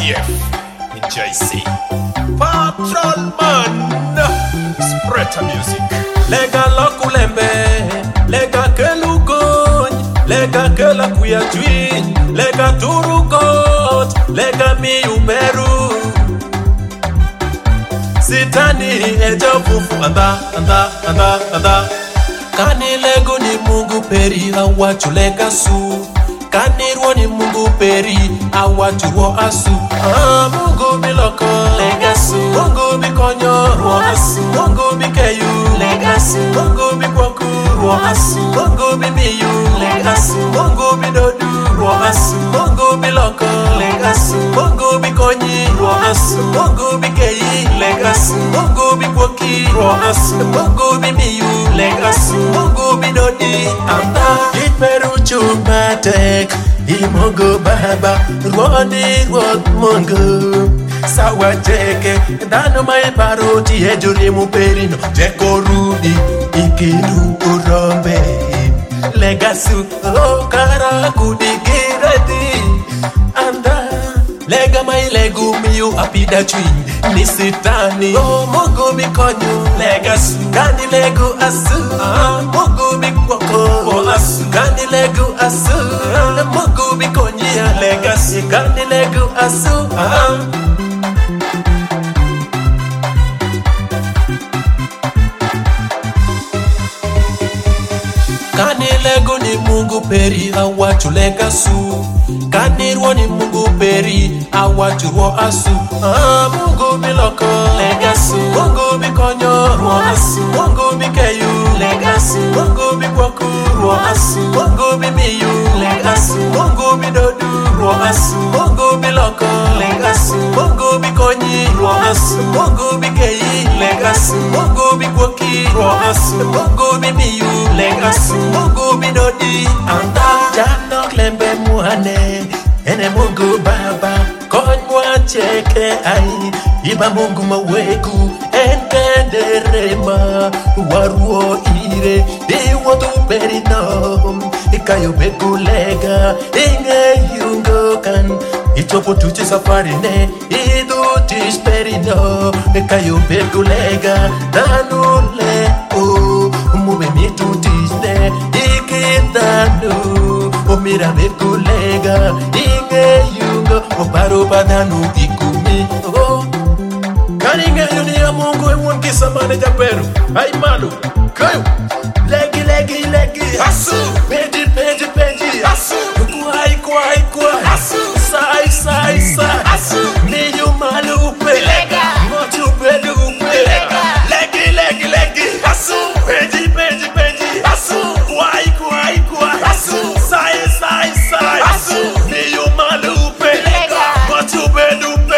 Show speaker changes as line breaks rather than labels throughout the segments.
KDF in JC. Patrolman, spread music.
Lega lokulembe, lega kelugony, lega kela kuyatwin, lega turugot, lega miyumeru. Sitani eja fufu anda. Kani lego ni Mungu peri awachu lega su. Kani ruo ni Mungu peri awachu ruo asu. Mungu biloko lega su. Mungu bikonyo ruo asu. Mungu bikeyu lega su. Mungu bikwaku ruo asu. Mungu bimiyu lega su. Mungu bidodu ruo asu. Mungu biloko lega su. Mungu bikonyi ruo asu. Mungu bikeyi lega su. Mungu bikwoki ruo asu. Mungu bimiyu lega su. Mungu bidodi anda. Iperu chumatek Imogo baba Rwani rwad Mungu Sawa jeke Dano mai paroti ejuri muperino Jeko rudi Ikiru urombe Legasu Okara kudigiredi Anda Lega mai legu miyu apida chwin Ni sitani Mungu bikonyo Legasu Gani legu asu Mungu bikwako asu Gani legu asu Mungu bikonyia Legasu Gani legu asu Kani lego ni Mungu peri awachu legasu. Kani ruo ni Mungu peri awachu ruo asu. Mungu biloko legasu. Mungu bikonyo ruo asu. Mungu bikeyu legasu. Mungu bikwaku ruo asu. Mungu bimiyu legasu. Mungu bidodu ruo asu. Mungu biloko legasu. Mungu bikonyi ruo asu. Mungu bikeyi legasu. Mungu bikwoki ruo asu. Mungu bimiyu legasu. Mungu bidodi anda. Janok lembe muane ene Mungu baba kony mwacheke ai iba Mungu mawegu enkenderema waruo ire iwothu perino ikayo bekulega ingeyungo kan ichopo tuche safari ne idutish perino ikayo bekulega danule mube mitutish ne ikidanu omira bekulega ingeyungo oparo badanu ikumi Kani ngeyuni ya Mungu emun kisamane japeru ay malu kayo legi asu peji asu kwai asu sai asu niyu malu pe mochu bedu pe legi asu peji asu kwai asu sai asu niyu malu pe mochu bedu pe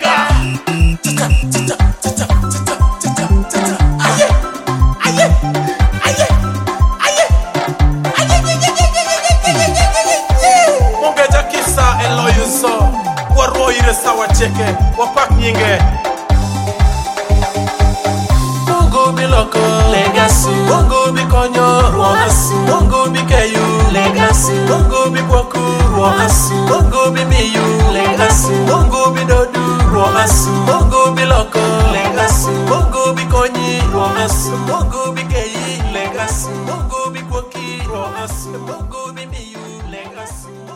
Mungeja kisa eloyuso Warwo ire sawa cheke Wapak nyinge Mungu biloko legasu. Mungu bikonyo ruo asu. Mungu bikeyu legasu. Mungu bikwaku ruo asu. Mungu bimiyu legasu. Mungu bidodu ruo asu. Mungu biloko legasu. Mungu bikonyi ruo asu. Mungu bikeyi legasu. Mungu bikwoki ruo asu. Mungu bimiyu legasu.